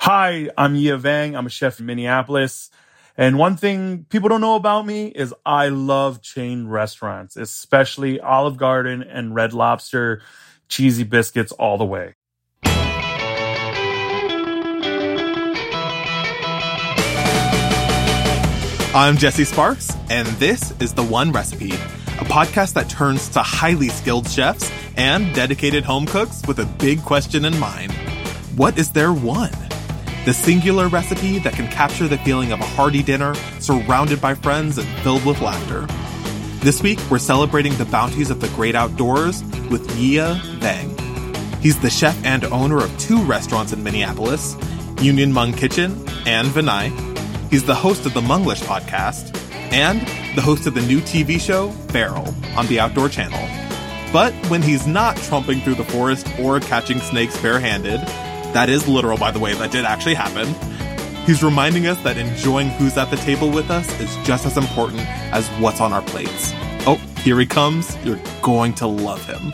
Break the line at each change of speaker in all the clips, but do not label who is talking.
Hi, I'm Yia Vang. I'm a chef in Minneapolis. And one thing people don't know about me is I love chain restaurants, especially Olive Garden and Red Lobster, cheesy biscuits all the way.
I'm Jesse Sparks, and this is The One Recipe, a podcast that turns to highly skilled chefs and dedicated home cooks with a big question in mind. What is their one? The singular recipe that can capture the feeling of a hearty dinner surrounded by friends and filled with laughter. This week, we're celebrating the bounties of the great outdoors with Yia Vang. He's the chef and owner of 2 restaurants in Minneapolis, Union Hmong Kitchen and Vinai. He's the host of the Hmonglish podcast and the host of the new TV show, Feral, on the Outdoor Channel. But when he's not tromping through the forest or catching snakes barehanded, that is literal, by the way, that did actually happen, he's reminding us that enjoying who's at the table with us is just as important as what's on our plates. Oh, here he comes. You're going to love him.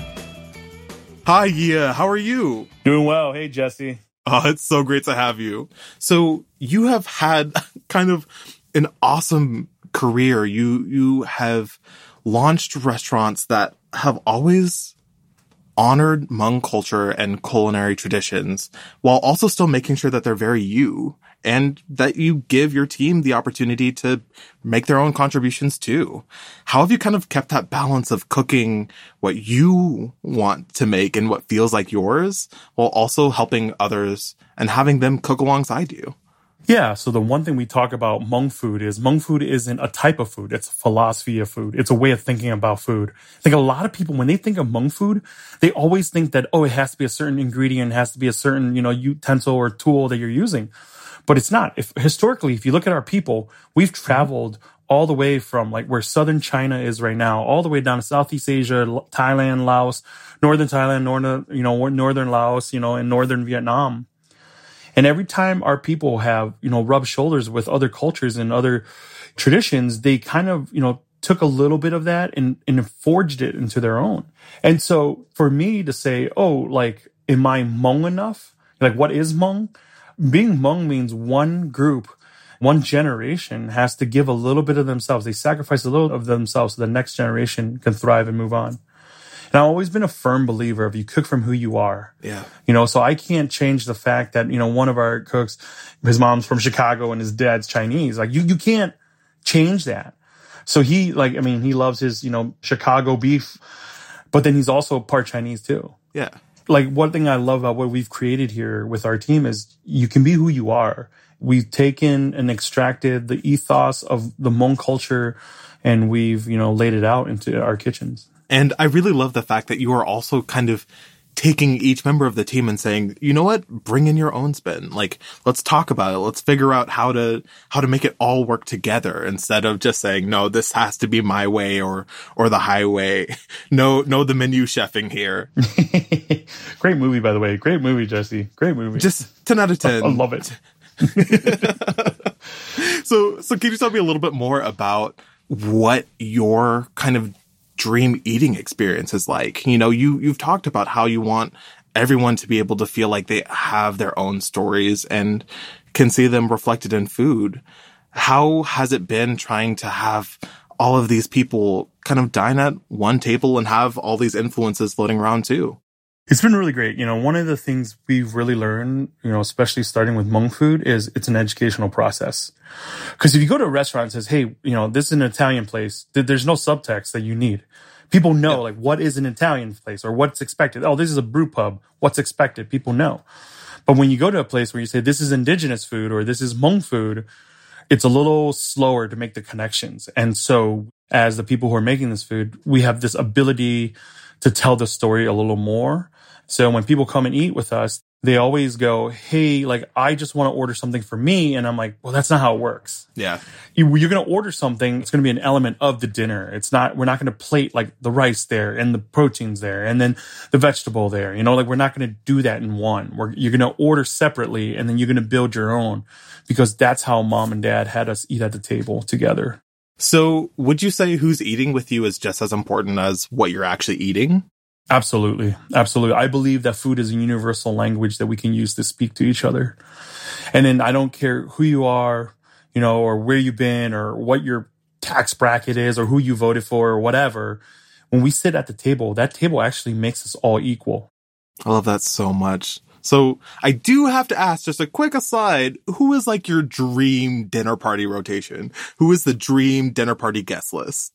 Hi, Yia. How are you?
Doing well. Hey, Jesse.
Oh, it's so great to have you. So you have had kind of an awesome career. You have launched restaurants that have always honored Hmong culture and culinary traditions while also still making sure that they're very you and that you give your team the opportunity to make their own contributions too. How have you kind of kept that balance of cooking what you want to make and what feels like yours while also helping others and having them cook alongside you?
Yeah, so the one thing we talk about Hmong food isn't a type of food. It's a philosophy of food. It's a way of thinking about food. I think a lot of people, when they think of Hmong food, they always think that, it has to be a certain ingredient, it has to be a certain, utensil or tool that you're using. But it's not. Historically, if you look at our people, we've traveled all the way from where southern China is right now, all the way down to Southeast Asia, Thailand, Laos, northern Thailand, northern Laos, and northern Vietnam. And every time our people have, rubbed shoulders with other cultures and other traditions, they kind of, took a little bit of that and forged it into their own. And so for me to say, am I Hmong enough? What is Hmong? Being Hmong means one group, one generation has to give a little bit of themselves. They sacrifice a little of themselves so the next generation can thrive and move on. And I've always been a firm believer of you cook from who you are.
Yeah.
So I can't change the fact that, one of our cooks, his mom's from Chicago and his dad's Chinese. You can't change that. So he loves his, Chicago beef, but then he's also part Chinese too.
Yeah.
One thing I love about what we've created here with our team is you can be who you are. We've taken and extracted the ethos of the Hmong culture and we've, laid it out into our kitchens.
And I really love the fact that you are also kind of taking each member of the team and saying, you know what, bring in your own spin. Let's talk about it. Let's figure out how to make it all work together instead of just saying, no, this has to be my way or the highway. No, the menu chefing here.
Great movie, by the way. Great movie, Jesse. Great movie.
Just 10 out of 10.
I love it.
So can you tell me a little bit more about what your kind of dream eating experience is like? You've talked about how you want everyone to be able to feel like they have their own stories and can see them reflected in food. How has it been trying to have all of these people kind of dine at one table and have all these influences floating around too?
It's been really great. One of the things we've really learned, especially starting with Hmong food, is it's an educational process. Because if you go to a restaurant and says, hey, this is an Italian place, there's no subtext that you need. People know, what is an Italian place or what's expected. Oh, this is a brew pub. What's expected? People know. But when you go to a place where you say, this is indigenous food or this is Hmong food, it's a little slower to make the connections. And so as the people who are making this food, we have this ability to tell the story a little more. So when people come and eat with us, they always go, hey, I just want to order something for me. And I'm like, well, that's not how it works.
Yeah.
You're going to order something. It's going to be an element of the dinner. We're not going to plate the rice there and the proteins there and then the vegetable there. We're not going to do that in one. You're going to order separately and then you're going to build your own because that's how mom and dad had us eat at the table together.
So would you say who's eating with you is just as important as what you're actually eating?
Absolutely. Absolutely. I believe that food is a universal language that we can use to speak to each other. And then I don't care who you are, or where you've been or what your tax bracket is or who you voted for or whatever. When we sit at the table, that table actually makes us all equal.
I love that so much. So I do have to ask, just a quick aside, who is like your dream dinner party rotation? Who is the dream dinner party guest list?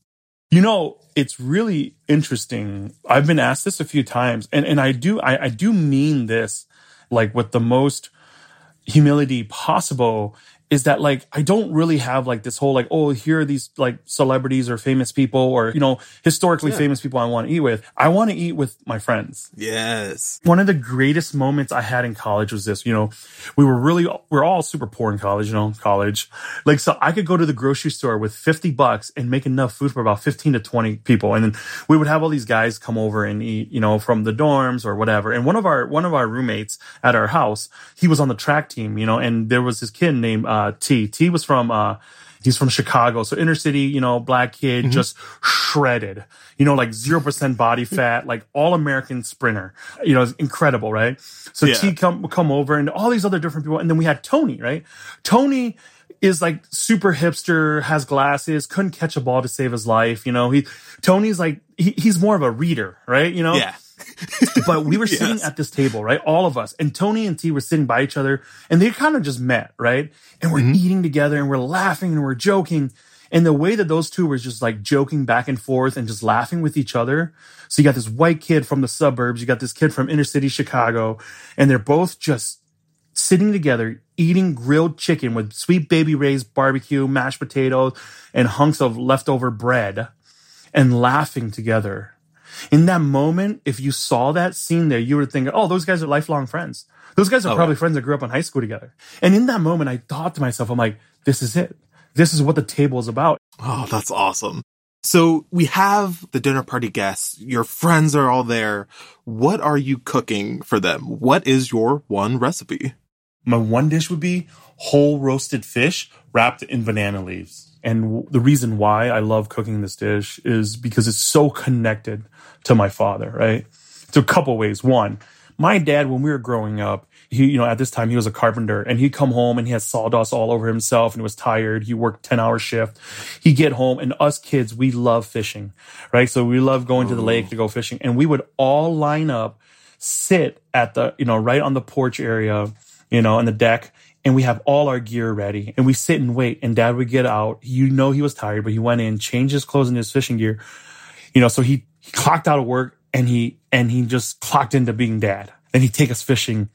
It's really interesting. I've been asked this a few times, and I do mean this like with the most humility possible, is that like I don't really have like this whole like, oh, here are these like celebrities or famous people or, historically famous people I want to eat with. I want to eat with my friends.
Yes.
One of the greatest moments I had in college was this, we're all super poor in college, college. Like, so I could go to the grocery store with $50 and make enough food for about 15 to 20 people. And then we would have all these guys come over and eat, from the dorms or whatever. And one of our roommates at our house, he was on the track team, and there was this kid named, T. T was he's from Chicago. So inner city, black kid, just shredded, like 0% body fat, like all American sprinter, it's incredible, right? So T come over and all these other different people. And then we had Tony, right? Tony is like super hipster, has glasses, couldn't catch a ball to save his life. Tony's like, he's more of a reader, right?
Yeah.
But we were sitting at this table, right? All of us. And Tony and T were sitting by each other and they kind of just met, right? And we're eating together and we're laughing and we're joking. And the way that those two were just like joking back and forth and just laughing with each other. So you got this white kid from the suburbs, you got this kid from inner city Chicago, and they're both just sitting together, eating grilled chicken with Sweet Baby Ray's barbecue, mashed potatoes, and hunks of leftover bread and laughing together. In that moment, if you saw that scene there, you would think, oh, those guys are lifelong friends. Those guys are probably friends that grew up in high school together. And in that moment, I thought to myself, I'm like, this is it. This is what the table is about.
Oh, that's awesome. So we have the dinner party guests. Your friends are all there. What are you cooking for them? What is your one recipe?
My one dish would be whole roasted fish wrapped in banana leaves. And the reason why I love cooking this dish is because it's so connected to my father, right? It's a couple ways. One, my dad, when we were growing up, he, at this time he was a carpenter and he'd come home and he had sawdust all over himself and was tired. He worked 10-hour shift. He'd get home and us kids, we love fishing, right? So we love going to the lake to go fishing and we would all line up, sit at the, right on the porch area, on the deck. And we have all our gear ready and we sit and wait and dad would get out. He was tired, but he went in, changed his clothes and his fishing gear. So he clocked out of work and he just clocked into being dad. And he'd take us fishing.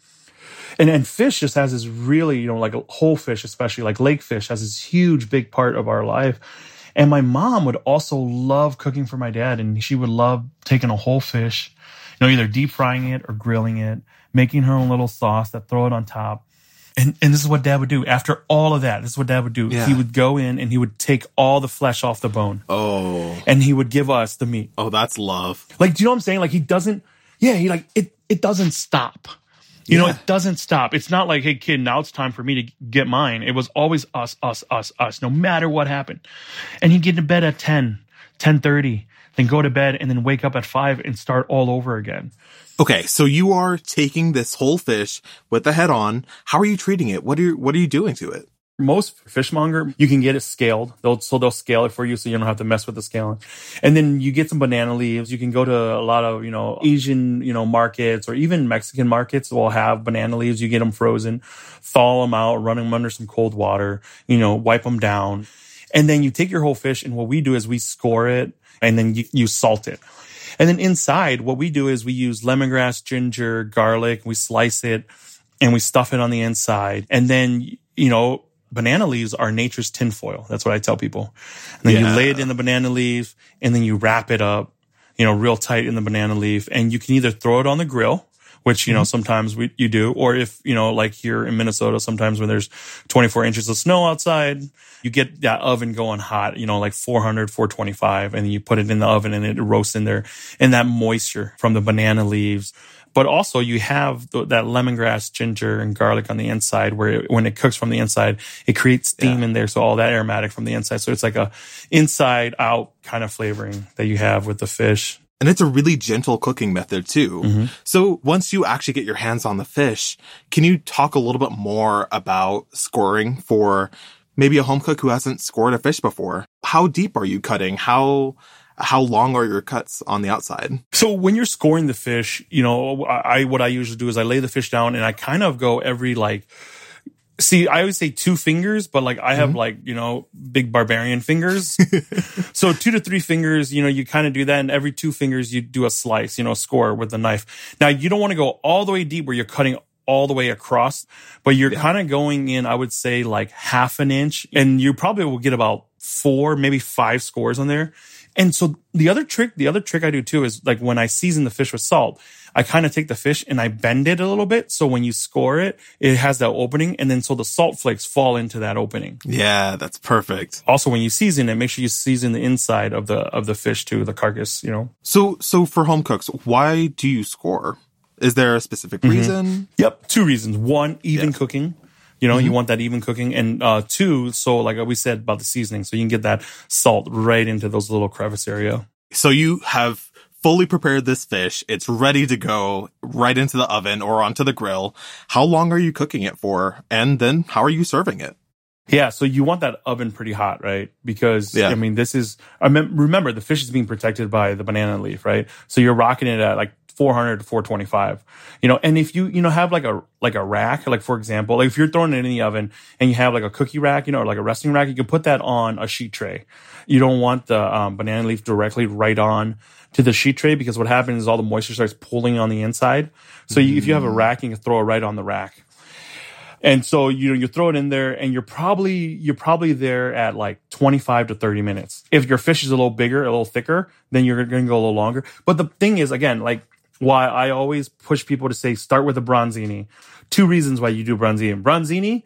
And fish just has this really, like a whole fish, especially like lake fish has this huge, big part of our life. And my mom would also love cooking for my dad. And she would love taking a whole fish, either deep frying it or grilling it, making her own little sauce that throw it on top. And this is what dad would do. After all of that, this is what dad would do. Yeah. He would go in and he would take all the flesh off the bone.
Oh.
And he would give us the meat.
Oh, that's love.
Like, do you know what I'm saying? Like, he doesn't, it doesn't stop. It doesn't stop. It's not like, hey, kid, now it's time for me to get mine. It was always us, no matter what happened. And he'd get to bed at 10:30, then go to bed and then wake up at 5 and start all over again.
Okay, so you are taking this whole fish with the head on. How are you treating it? What are you doing to it?
Most fishmonger, you can get it scaled. They'll scale it for you so you don't have to mess with the scaling. And then you get some banana leaves. You can go to a lot of, Asian, markets or even Mexican markets will have banana leaves. You get them frozen, thaw them out, run them under some cold water, wipe them down. And then you take your whole fish and what we do is we score it and then you salt it. And then inside, what we do is we use lemongrass, ginger, garlic. We slice it and we stuff it on the inside. And then, banana leaves are nature's tinfoil. That's what I tell people. And then you lay it in the banana leaf and then you wrap it up, real tight in the banana leaf. And you can either throw it on the grill, which, sometimes you do. Or if, like here in Minnesota, sometimes when there's 24 inches of snow outside, you get that oven going hot, like 400, 425, and then you put it in the oven and it roasts in there. And that moisture from the banana leaves. But also you have that lemongrass, ginger, and garlic on the inside where when it cooks from the inside, it creates steam in there. So all that aromatic from the inside. So it's like a inside out kind of flavoring that you have with the fish.
And it's a really gentle cooking method too. So once you actually get your hands on the fish, can you talk a little bit more about scoring for maybe a home cook who hasn't scored a fish before? How deep are you cutting? How long are your cuts on the outside?
So when you're scoring the fish, what I usually do is I lay the fish down and I kind of go every I always say 2 fingers, but I have big barbarian fingers. So 2 to 3 fingers, you kind of do that. And every 2 fingers, you do a slice, score with the knife. Now you don't want to go all the way deep where you're cutting all the way across, but you're kind of going in, I would say half an inch, and you probably will get about 4, maybe 5 scores on there. And so the other trick I do too is when I season the fish with salt, I kind of take the fish and I bend it a little bit. So when you score it, it has that opening. And then so the salt flakes fall into that opening.
Yeah, that's perfect.
Also, when you season it, make sure you season the inside of the fish too, the carcass,
So for home cooks, why do you score? Is there a specific reason?
Yep. 2 reasons. 1, even cooking. You want that even cooking. And 2, so like we said about the seasoning, so you can get that salt right into those little crevice area.
So you have fully prepared this fish. It's ready to go right into the oven or onto the grill. How long are you cooking it for? And then how are you serving it?
Yeah, so you want that oven pretty hot, right? Because, remember, the fish is being protected by the banana leaf, right? So you're rocking it at 400 to 425, and if you have like a rack, for example, if you're throwing it in the oven and you have a cookie rack, or a resting rack, you can put that on a sheet tray. You don't want the banana leaf directly right on to the sheet tray, because what happens is all the moisture starts pulling on the inside. So if you have a rack, you can throw it right on the rack. And so, you throw it in there and you're probably there at 25 to 30 minutes. If your fish is a little bigger, a little thicker, then you're going to go a little longer. But the thing is, again, why I always push people to say, start with a bronzini. 2 reasons why you do bronzini. Bronzini,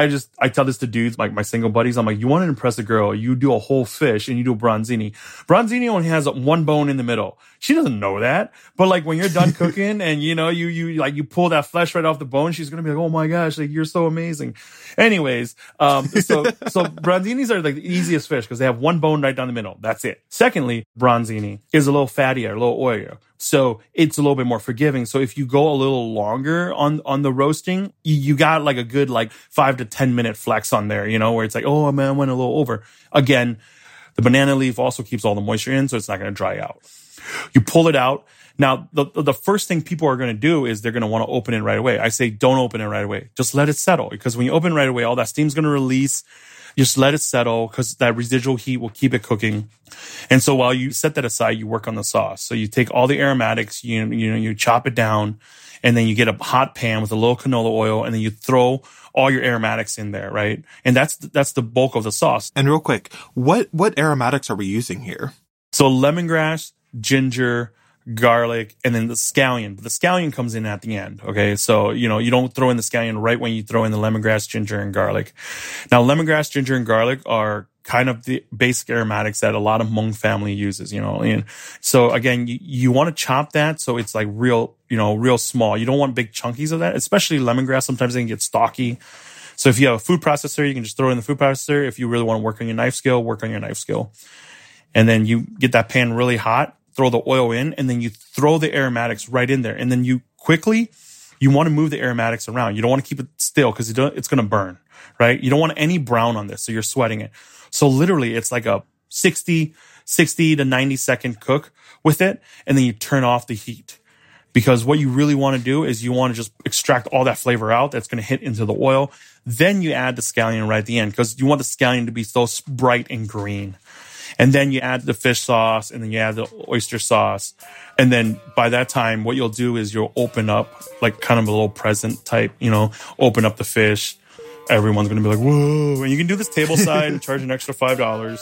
I tell this to dudes, my single buddies. I'm like, you want to impress a girl, you do a whole fish and you do a bronzini. Bronzini only has 1 bone in the middle. She doesn't know that. But when you're done cooking and you pull that flesh right off the bone, she's going to be like, oh my gosh, you're so amazing. Anyways, so bronzinis are the easiest fish because they have 1 bone right down the middle. That's it. Secondly, bronzini is a little fattier, a little oilier. So it's a little bit more forgiving. So if you go a little longer on the roasting, you got a good 5 to 10 minute flex on there, where it's oh man, I went a little over. Again, the banana leaf also keeps all the moisture in, so it's not going to dry out. You pull it out. Now, the first thing people are going to do is they're going to want to open it right away. I say don't open it right away. Just let it settle, because when you open it right away, all that steam's going to release. Just let it settle, because that residual heat will keep it cooking. And so while you set that aside, you work on the sauce. So you take all the aromatics, you chop it down, and then you get a hot pan with a little canola oil, and then you throw all your aromatics in there, right? And that's the bulk of the sauce.
And real quick, what aromatics are we using here?
So lemongrass, ginger, garlic, and then the scallion. But the scallion comes in at the end, okay? So, you don't throw in the scallion right when you throw in the lemongrass, ginger, and garlic. Now, lemongrass, ginger, and garlic are kind of the basic aromatics that a lot of Hmong family uses, And so, again, you want to chop that so it's real small. You don't want big chunkies of that, especially lemongrass. Sometimes they can get stalky. So if you have a food processor, you can just throw it in the food processor. If you really want to work on your knife skill, work on your knife skill. And then you get that pan really hot, throw the oil in, and then you throw the aromatics right in there. And then you want to move the aromatics around. You don't want to keep it still because it's going to burn, right? You don't want any brown on this, so you're sweating it. So literally, it's a 60 to 90 second cook with it, and then you turn off the heat. Because what you really want to do is you want to just extract all that flavor out that's going to hit into the oil. Then you add the scallion right at the end, because you want the scallion to be so bright and green. And then you add the fish sauce, and then you add the oyster sauce. And then by that time, what you'll do is you'll open up kind of a little present type, open up the fish. Everyone's going to be like, whoa. And you can do this table side and charge an extra $5.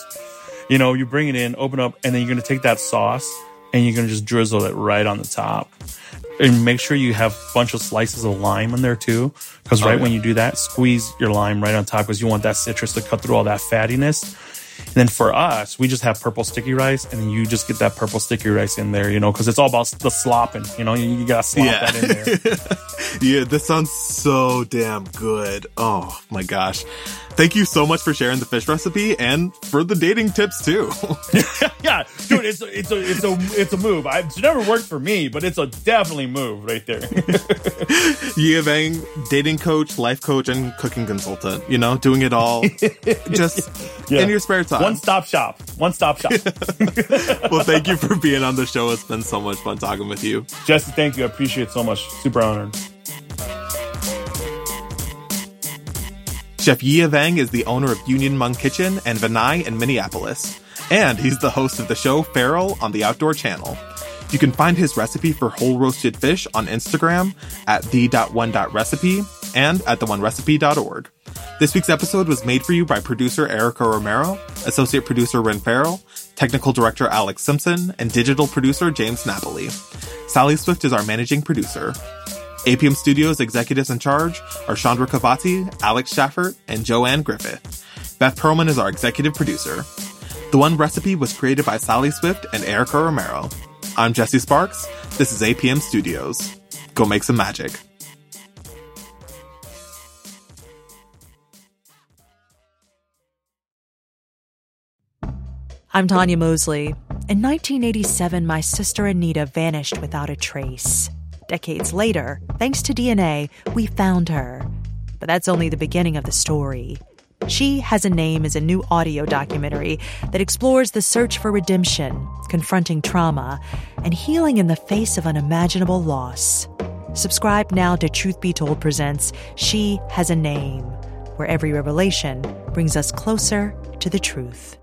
You bring it in, open up, and then you're going to take that sauce and you're going to just drizzle it right on the top. And make sure you have a bunch of slices of lime in there too. Because when you do that, squeeze your lime right on top, because you want that citrus to cut through all that fattiness. And then for us, we just have purple sticky rice, and then you just get that purple sticky rice in there, because it's all about the slopping. You got to slop that in there.
Yeah, this sounds so damn good. Oh my gosh. Thank you so much for sharing the fish recipe and for the dating tips too.
Yeah, dude, it's a move. It's never worked for me, but it's a definitely move right there.
Yia Vang, dating coach, life coach, and cooking consultant. Doing it all just in your spare time.
One-stop shop. Well,
thank you for being on the show. It's been so much fun talking with you.
Jesse, thank you. I appreciate it so much. Super honored.
Chef Yia Vang is the owner of Union Hmong Kitchen and Vinai in Minneapolis. And he's the host of the show Feral on the Outdoor Channel. You can find his recipe for whole roasted fish on Instagram at the.one.recipe and at theonerecipe.org. This week's episode was made for you by producer Erica Romero, associate producer Ren Farrell, technical director Alex Simpson, and digital producer James Napoli. Sally Swift is our managing producer. APM Studios executives in charge are Chandra Kavati, Alex Schaffert, and Joanne Griffith. Beth Perlman is our executive producer. The One Recipe was created by Sally Swift and Erica Romero. I'm Jesse Sparks. This is APM Studios. Go make some magic.
I'm Tanya Mosley. In 1987, my sister Anita vanished without a trace. Decades later, thanks to DNA, we found her. But that's only the beginning of the story. She Has a Name is a new audio documentary that explores the search for redemption, confronting trauma, and healing in the face of unimaginable loss. Subscribe now to Truth Be Told presents She Has a Name, where every revelation brings us closer to the truth.